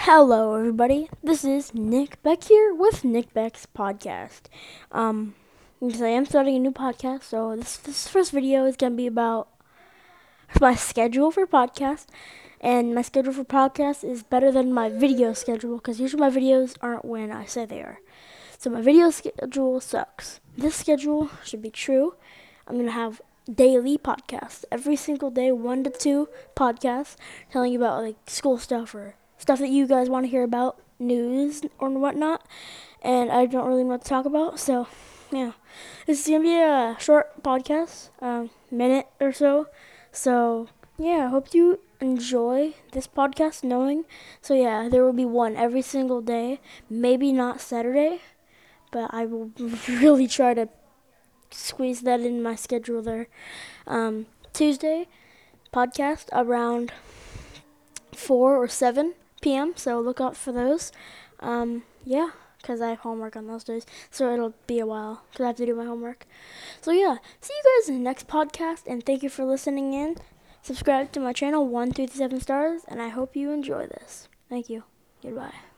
Hello, everybody. This is Nick Beck here with Nick Beck's podcast. Because I am starting a new podcast, so this first video is gonna be about my schedule for podcast, and my schedule for podcast is better than my video schedule because usually my videos aren't when I say they are. So my video schedule sucks. This schedule should be true. I'm gonna have daily podcasts every single day, 1 to 2 podcasts, telling you about like school stuff or stuff that you guys want to hear about, news or whatnot. And I don't really know what to talk about, so yeah, this is gonna be a short podcast, minute or so. So yeah, I hope you enjoy this podcast. So yeah, there will be one every single day. Maybe not Saturday, but I will really try to squeeze that in my schedule there. Tuesday podcast around 4 or 7 p.m. So look out for those. Yeah, because I have homework on those days, so it'll be a while because I have to do my homework. So yeah, see you guys in the next podcast, and thank you for listening in. Subscribe to my channel, 1 through 7 stars, and I hope you enjoy this. Thank you. Goodbye.